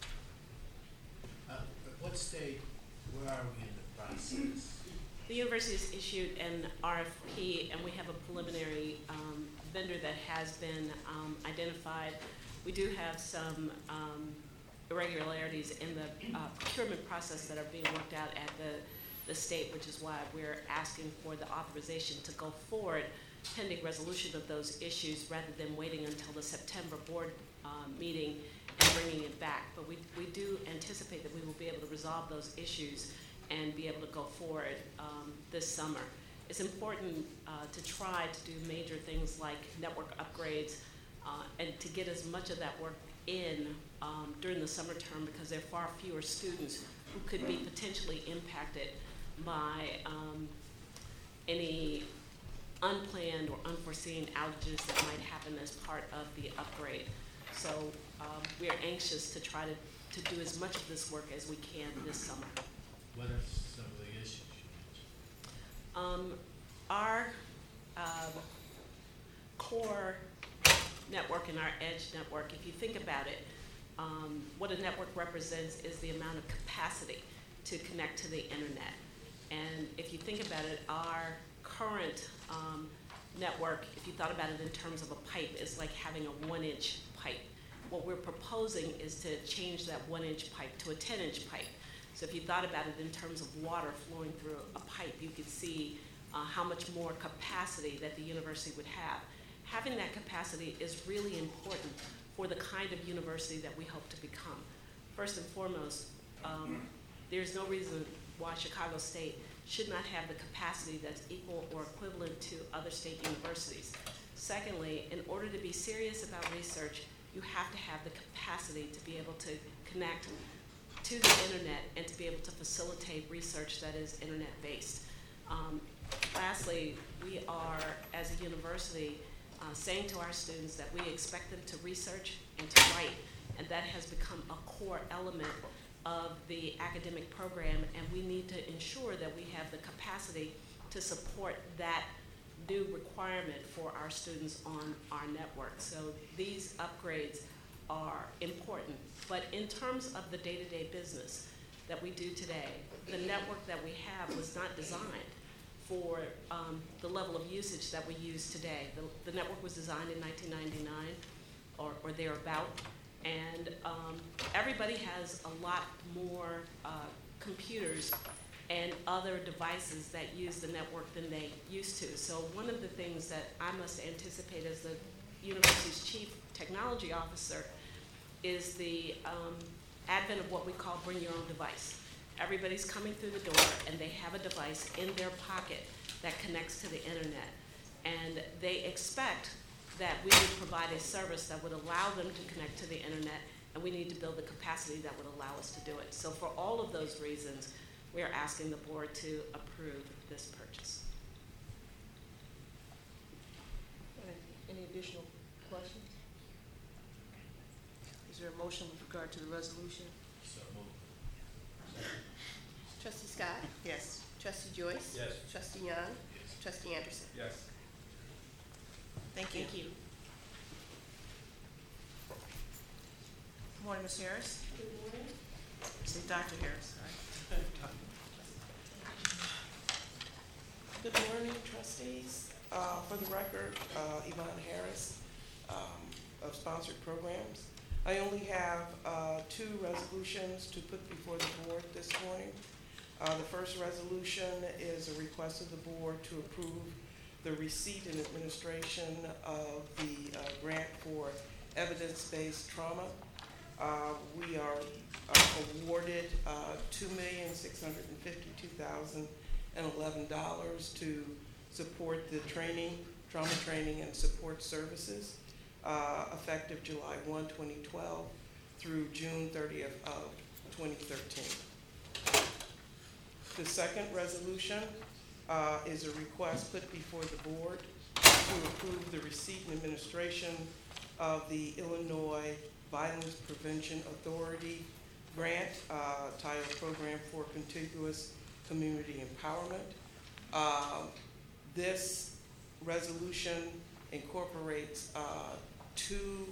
At what stage, where are we in the process? The university has issued an RFP, and we have a preliminary vendor that has been identified. We do have some irregularities in the procurement process that are being worked out at the state, which is why we're asking for the authorization to go forward pending resolution of those issues rather than waiting until the September board meeting and bringing it back. But we do anticipate that we will be able to resolve those issues and be able to go forward this summer. It's important to try to do major things like network upgrades and to get as much of that work in during the summer term, because there are far fewer students who could be potentially impacted by any unplanned or unforeseen outages that might happen as part of the upgrade. So we are anxious to try to do as much of this work as we can this summer. What are some of the issues you mentioned? Our core network and our edge network, if you think about it, what a network represents is the amount of capacity to connect to the internet. And if you think about it, our current network, if you thought about it in terms of a pipe, is like having a 1-inch pipe. What we're proposing is to change that 1-inch pipe to a 10-inch pipe. So if you thought about it in terms of water flowing through a pipe, you could see how much more capacity that the university would have. Having that capacity is really important for the kind of university that we hope to become. First and foremost, there's no reason why Chicago State should not have the capacity that's equal or equivalent to other state universities. Secondly, in order to be serious about research, you have to have the capacity to be able to connect to the internet and to be able to facilitate research that is internet-based. Lastly, we are, as a university, saying to our students that we expect them to research and to write, and that has become a core element of the academic program, and we need to ensure that we have the capacity to support that new requirement for our students on our network. So these upgrades are important, but in terms of the day-to-day business that we do today, the network that we have was not designed for the level of usage that we use today. The network was designed in 1999 or thereabout, and everybody has a lot more computers and other devices that use the network than they used to. So one of the things that I must anticipate as the university's chief technology officer is the advent of what we call bring your own device. Everybody's coming through the door and they have a device in their pocket that connects to the internet. And they expect that we would provide a service that would allow them to connect to the internet, and we need to build the capacity that would allow us to do it. So for all of those reasons, we are asking the board to approve this purchase. Any additional questions? Is there a motion with regard to the resolution? So moved. Trustee Scott? Yes. Trustee Joyce? Yes. Trustee Young? Yes. Trustee Anderson? Yes. Thank you. Thank you. Good morning, Ms. Harris. Good morning. Say Dr. Harris, all right? Good morning, trustees. For the record, Yvonne Harris of Sponsored Programs. I only have 2 resolutions to put before the board this morning. The first resolution is a request of the board to approve the receipt and administration of the grant for evidence-based trauma. We are awarded $2,652,011 to support the training, trauma training and support services, effective July 1, 2012 through June 30th of 2013. The second resolution is a request put before the board to approve the receipt and administration of the Illinois Violence Prevention Authority grant, titled Program for Contiguous Community Empowerment. This resolution incorporates two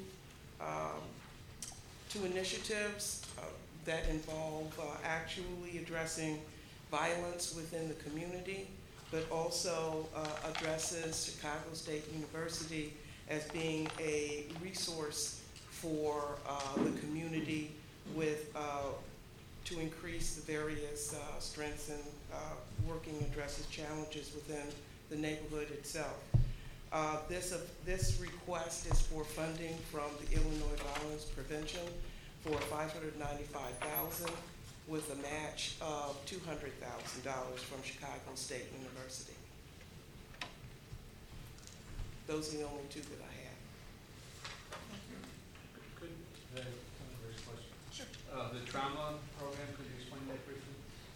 initiatives that involve actually addressing violence within the community, but also addresses Chicago State University as being a resource for the community with to increase the various strengths and working addresses challenges within the neighborhood itself. This request is for funding from the Illinois Violence Prevention for $595,000 with a match of $200,000 from Chicago State University. Those are the only two that I have. Could I have a very question? Sure. The trauma program, could you explain that briefly?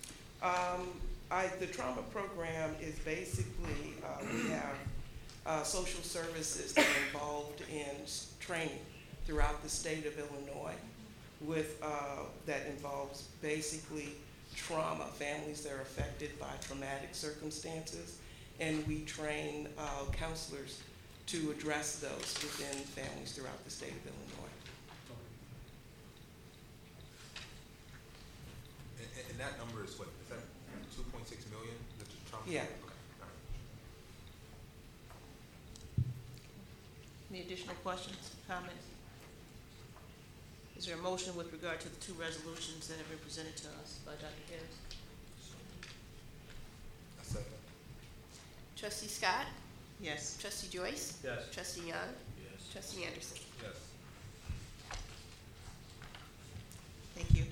The trauma program is basically, we have social services that are involved in training throughout the state of Illinois with, that involves basically trauma, families that are affected by traumatic circumstances, and we train counselors to address those within families throughout the state of Illinois. And that number is what, is that 2.6 million? That's the trauma? Yeah. Okay. All right. Any additional questions, comments? Is there a motion with regard to the two resolutions that have been presented to us by Dr. Harris? A second. Trustee Scott? Yes. Trustee Joyce? Yes. Trustee Young? Yes. Trustee Anderson? Yes. Thank you.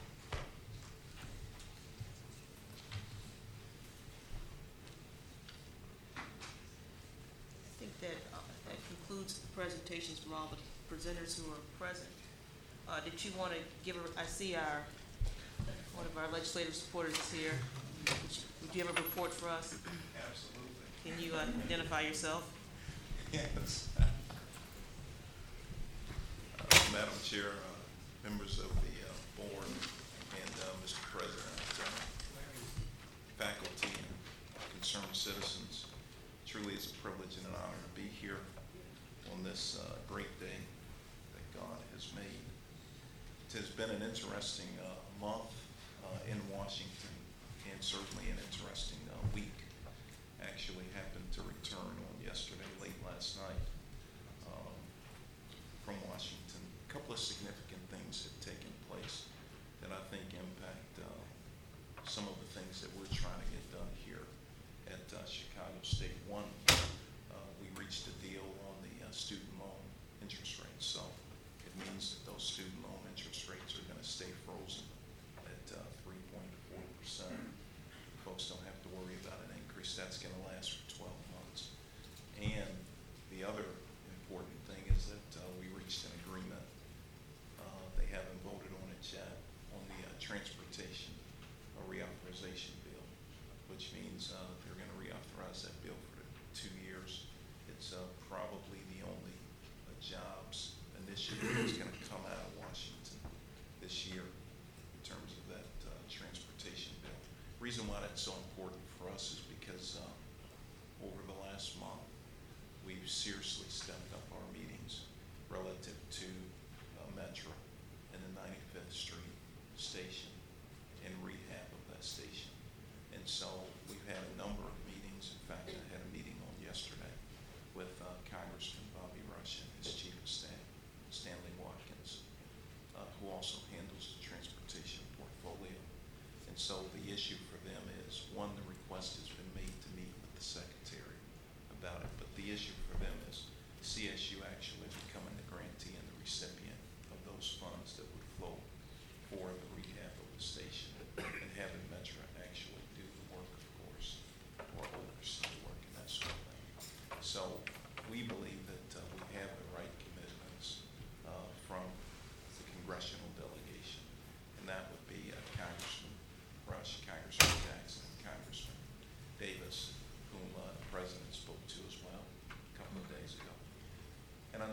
I think that that concludes the presentations from all the presenters who are present. Did you want to give I see one of our legislative supporters is here. Would you have a report for us? Absolutely. Can you identify yourself? Yes. Madam Chair, members of the board, and Mr. President, faculty, and concerned citizens, truly it's a privilege and an honor to be here on this great day that God has made. It has been an interesting month in Washington, and certainly an interesting week. Actually happened to return on yesterday, late last night, from Washington. A couple of significant things have taken place that I think impact some of the things that we're trying to get done here at Chicago State. One, we reached a deal on the student loan interest rates. So it means that those student loan interest rates are going to stay frozen at 3.4%. Folks don't have to worry about an increase. That's going to last for 12 months. And the other important thing is that we reached an agreement. They haven't voted on it yet, on the transportation reauthorization bill, which means they're going to reauthorize that bill for 2 years. It's probably the only jobs initiative that's going to come out of Washington this year in terms of that transportation bill. Reason why that's so important for us is because over the last month, we've seriously stepped up our meetings relative to Metro and the 95th Street station and rehab of that station. And so we've had a number of meetings. In fact, I had a meeting on yesterday with Congressman Bobby Rush and his chief of staff, Stanley Watkins, who also handles the transportation portfolio. And so the issue for them is, one, the request has been made to meet with the secretary about it, but the issue for them is CSU actually becoming the grantee and the recipient of those funds that would flow for the rehab of the station, and having Metro actually do the work, of course, or oversee the work and that sort of thing. So we believe that we have the right commitments from the congressional delegation, and that would be Congressman Rush, Congressman Jackson, Congressman Davis, whom the President spoke to as well a couple of days ago. And I know that the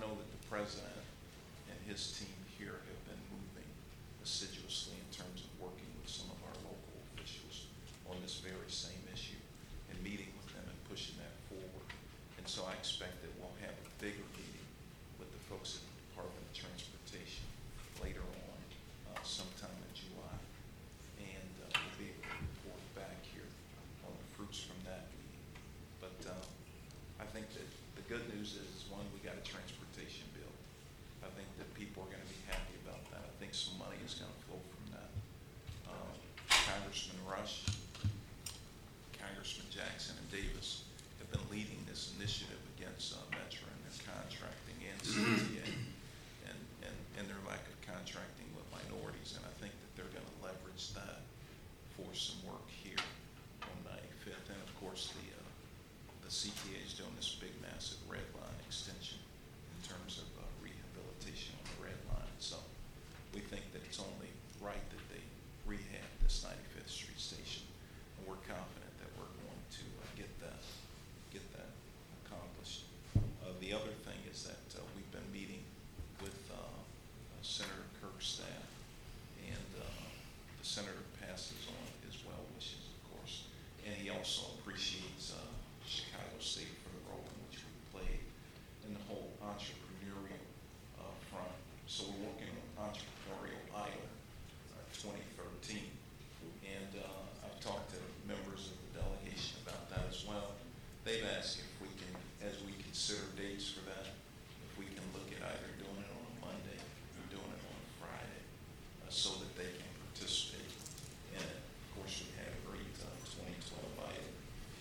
president and his team here have been moving assiduously in terms of working with some of our local officials on this very same issue and meeting with them and pushing that forward. And so I expect that we'll have a bigger meeting with the folks at the Department of Transportation later on, sometime in July. And we'll be able to report back here on the fruits from that meeting. But I think that the good news is, one, we got a transportation bill. I think that people are going to be happy about that. I think some money is going to flow from that. Congressman Rush, Congressman Jackson, and Davis have been leading this initiative against Metro and their contracting and CTA and their lack of contracting with minorities. And I think that they're going to leverage that for some work here on 95th. And of course, the CTA is doing this big, massive red line extension in terms of rehabilitation on the red line. So we think that it's only right that they rehab this 95th Street station, and we're confident that we're going to get that accomplished. The other thing is that we've been meeting with Senator Kirk's staff, and the senator passes on his well wishes, of course, and he also appreciates Chicago State for the role in which we played in the whole entrepreneurial front. So we're working on Entrepreneurial Idol 2013, and I've talked to members of the delegation about that as well. They've asked if we can, as we consider dates for that, if we can look at either doing it on a Monday or doing it on a Friday, so that they can participate in it. Of course, we had a great 2012 Idol.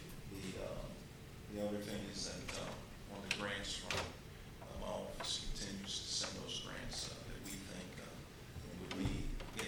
The other thing is that on the grants front, my office continues to send those grants that we think would be,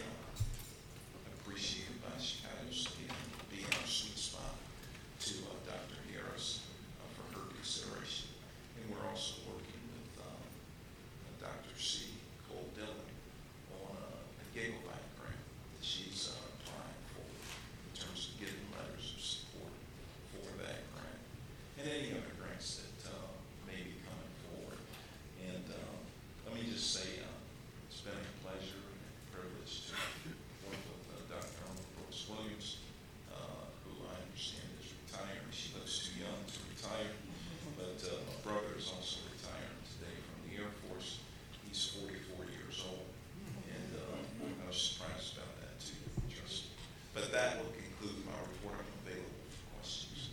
appreciated by Chicago State and be in our sweet spot to Dr. Harris for her consideration. And we're also working with Dr. C. Cole Dillon on a Gigabyte grant that she's applying for in terms of getting letters of support for that grant, and any other grants that may be coming forward. And let me just say, it's been a pleasure and a privilege to work with Dr. Elma Brooks Williams, who I understand is retiring. She looks too young to retire, but my brother is also retiring today from the Air Force. He's 44 years old, and I was surprised about that too, trust me. But that will conclude my report. I'm available for questions.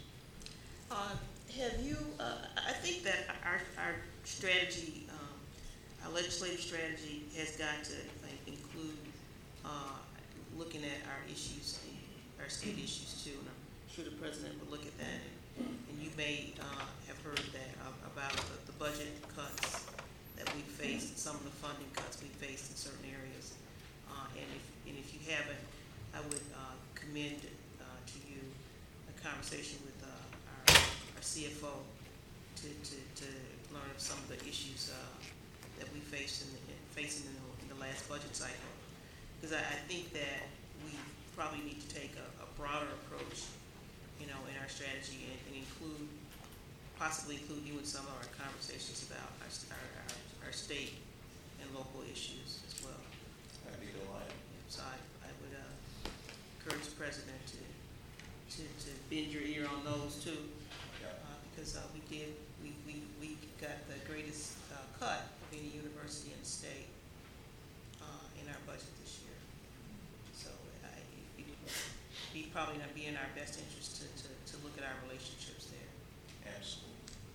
Have you, I think that our strategy, our legislative strategy has got to include looking at our issues, our state issues too, and I'm sure the president will look at that. And you may have heard that about the budget cuts that we faced, some of the funding cuts we faced in certain areas. And if you haven't, I would commend to you a conversation with our CFO to learn of some of the issues that we facing in the last budget cycle. Because I think that we probably need to take a broader approach, in our strategy and possibly include you in some of our conversations about our state and local issues as well. I'd be delighted. So I would encourage the president to bend your ear on those too, because we got the greatest cut of any university in the state in our budget this year. So it'd probably not be in our best interest to look at our relationships there. Absolutely.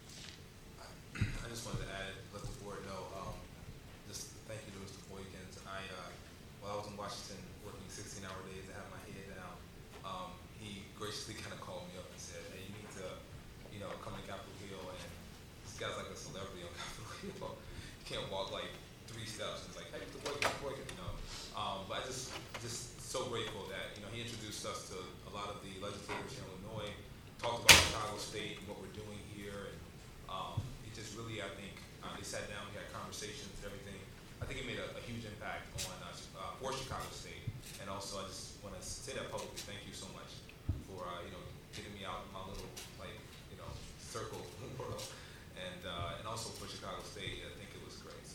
I just wanted to add, let the board know, just thank you to Mr. Boykins. While I was in Washington working 16-hour days, I had my head down. He graciously kind of called me up and said, hey, you need to, come to Capitol Hill, and this guy's like a celebrity on Capitol Hill. You can't walk like 3 steps, and it's like, hey, Mr. Boykins, But I just so grateful that, he introduced us to a lot of the legislators here in Illinois, talked about Chicago State and what we're doing here, and he just really, I think, they sat down, we had conversations and everything. I think it made a huge impact on for Chicago State, and also I just want to say that publicly. Thank you so much for getting me out of my little circle world, and also for Chicago State. I think it was great. So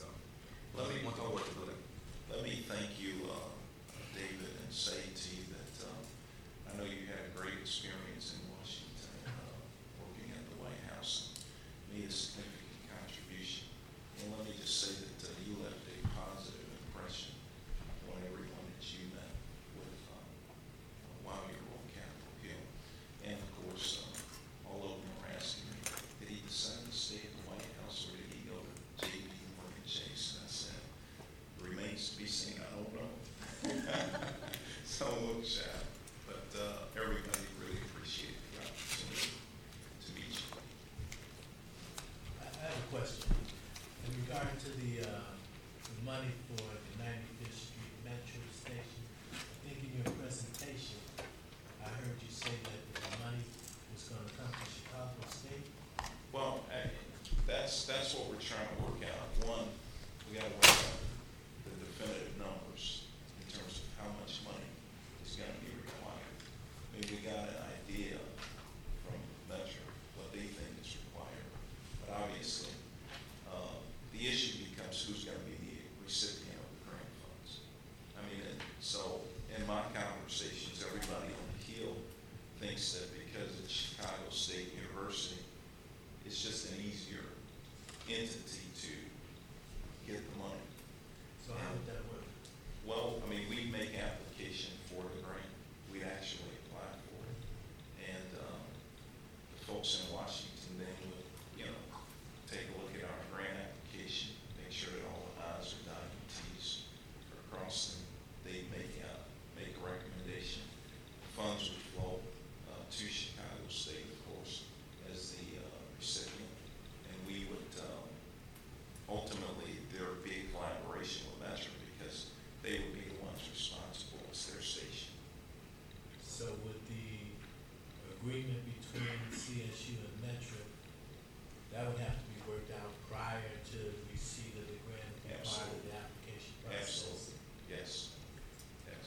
question. In regard to the money for the 95th Street Metro Station, I think in your presentation, I heard you say that the money was gonna come from Chicago State. Well, that's what we're trying to work out. One, we gotta work out the definitive numbers in terms of how much money is gonna be required. Maybe we got an idea from Metro what they think is required, but obviously, the issue becomes who's gonna be the recipient of the grant funds. I mean, so in my conversations, everybody on the Hill thinks that because it's Chicago State University, it's just an easier entity to get the money. So how would that work? Well, I mean, we make application for the grant. We actually apply for it. And the folks in Washington then would, take a look at our grant application, make sure that all the I's are dotted and T's are crossed, and they make a recommendation. Funds would flow to Chicago State, of course, as the recipient. And we would, ultimately, there would be a collaboration with Metro because they would be the ones responsible. It's their station. So would the agreement between CSU and Metro, that would have to be worked out prior to receipt of the grant and part of the application process? Absolutely. Yes. Yes.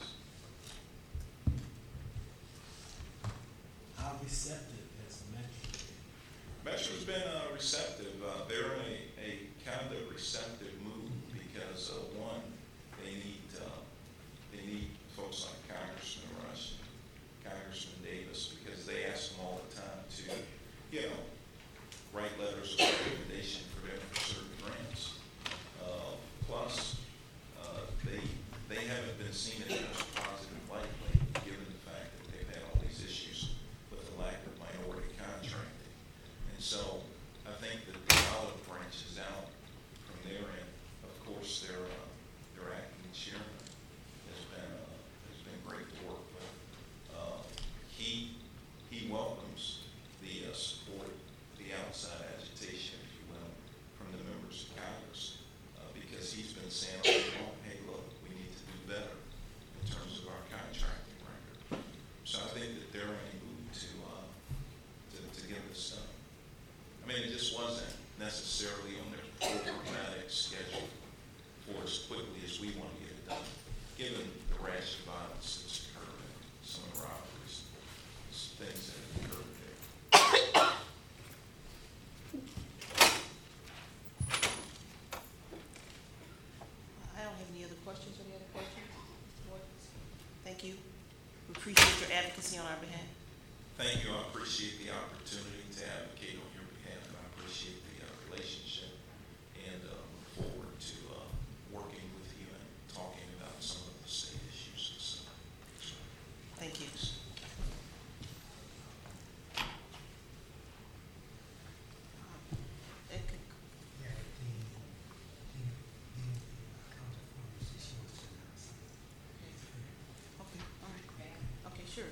How receptive has Metro been? Metro's been receptive. They're in a kind of receptive mood because one, they need folks like Congressman Rush, Congressman Davis, because they ask them all the time to, write letters of recommendation for them for certain grants. Plus, they haven't been seen in the most positive light lately, given the fact that they've had all these issues with the lack of minority contracting. And so I think that the olive branches out from their end. Of course, their acting chairman has been great to work with. He welcomes the support, the outside agitation, if you will, from the members of Congress, because he's been saying all along, hey, look, we need to do better in terms of our contracting record. So I think that they're in a mood to get this done. I mean, it just wasn't necessarily on their programmatic schedule for as quickly as we want to get it done, given the rash of violence that's occurred and some of the robberies, things that have occurred there. I don't have any other questions. Any other questions? Thank you. We appreciate your advocacy on our behalf. Thank you. I appreciate the opportunity to advocate on your behalf, and I appreciate the relationship, and look forward to working with you and talking about some of the state issues and stuff. So, Thank you. That could- Yeah, the counter pharmacy, she wants to announce something. Okay, all right. Okay, sure.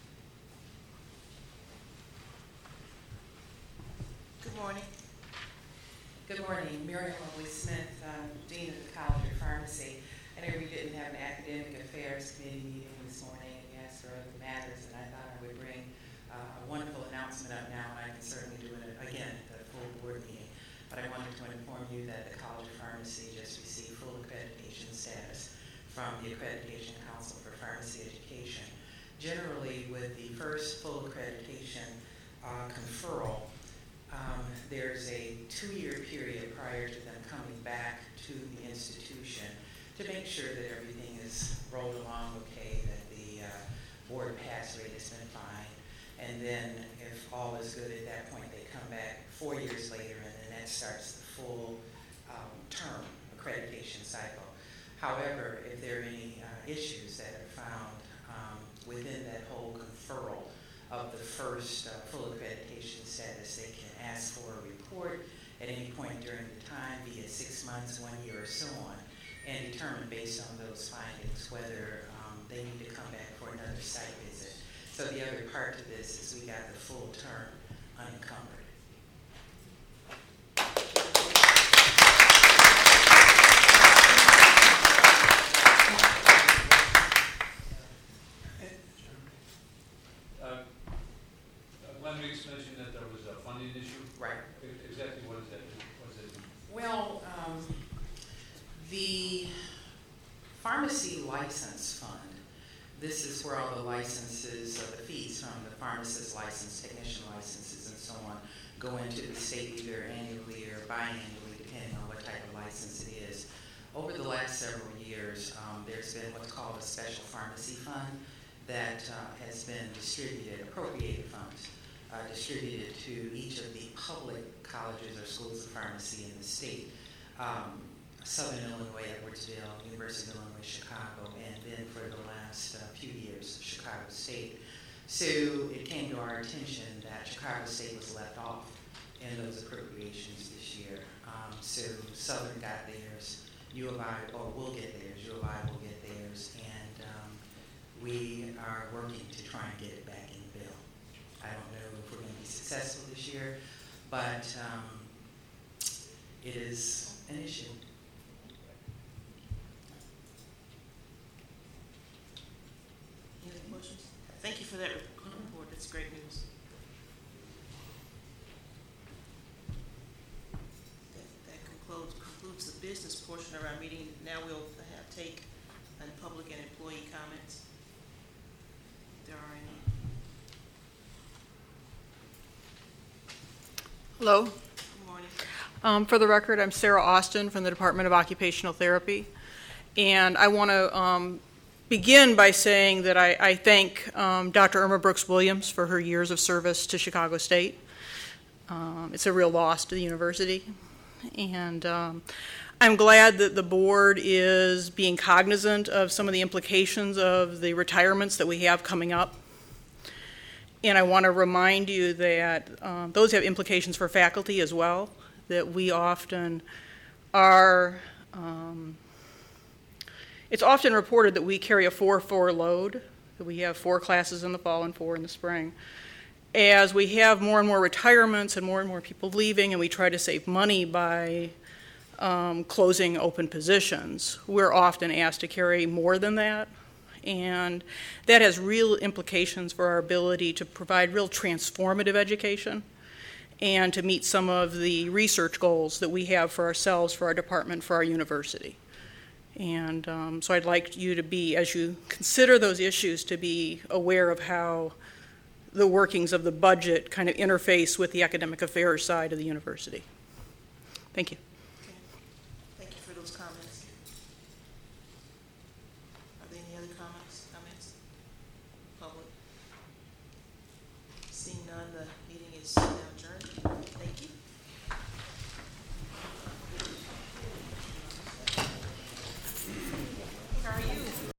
Good morning. Good morning, Mary Holloway Smith, Dean of the College of Pharmacy. I know we didn't have an academic affairs committee meeting this morning, we asked for other matters, and I thought I would bring a wonderful announcement up now, and I can certainly do it again at the full board meeting. But I wanted to inform you that the College of Pharmacy just received full accreditation status from the Accreditation Council for Pharmacy Education. Generally, with the first full accreditation conferral, there's a 2-year period prior to them coming back to the institution to make sure that everything is rolled along okay, that the board pass rate has been fine. And then if all is good at that point, they come back 4 years later, and then that starts the full term accreditation cycle. However, if there are any issues that are found within that whole conferral of the first full accreditation status, they can ask for a report at any point during the time, be it 6 months, 1 year, or so on, and determine based on those findings whether they need to come back for another site visit. So the other part to this is we got the full term unencumbered. license fund. This is where all the licenses, the fees from the pharmacist license, technician licenses, and so on, go into the state either annually or biannually, depending on what type of license it is. Over the last several years, there's been what's called a special pharmacy fund that has been distributed, appropriated funds, distributed to each of the public colleges or schools of pharmacy in the state. Southern Illinois, Edwardsville, University of Illinois, Chicago, and then for the last few years, Chicago State. So it came to our attention that Chicago State was left off in those appropriations this year. So Southern got theirs, U of I, or will get theirs, U of I will get theirs, and we are working to try and get it back in the bill. I don't know if we're going to be successful this year, but it is an issue. Any other questions? Thank you for that report. That's great news. That concludes the business portion of our meeting. Now we'll take public and employee comments, if there are any. Hello. Good morning. For the record, I'm Sarah Austin from the Department of Occupational Therapy. And I want to begin by saying that I thank Dr. Irma Brooks Williams for her years of service to Chicago State. It's a real loss to the university. And I'm glad that the board is being cognizant of some of the implications of the retirements that we have coming up. And I want to remind you that those have implications for faculty as well, that we often are, it's often reported that we carry a 4-4 load, that we have 4 classes in the fall and 4 in the spring. As we have more and more retirements and more people leaving, and we try to save money by closing open positions, we're often asked to carry more than that. And that has real implications for our ability to provide real transformative education and to meet some of the research goals that we have for ourselves, for our department, for our university. And so I'd like you to be, as you consider those issues, to be aware of how the workings of the budget kind of interface with the academic affairs side of the university. Thank you. Okay. Thank you for those comments. Are there any other comments? Public? Seeing none, the meeting is now adjourned. Thank you. How are you?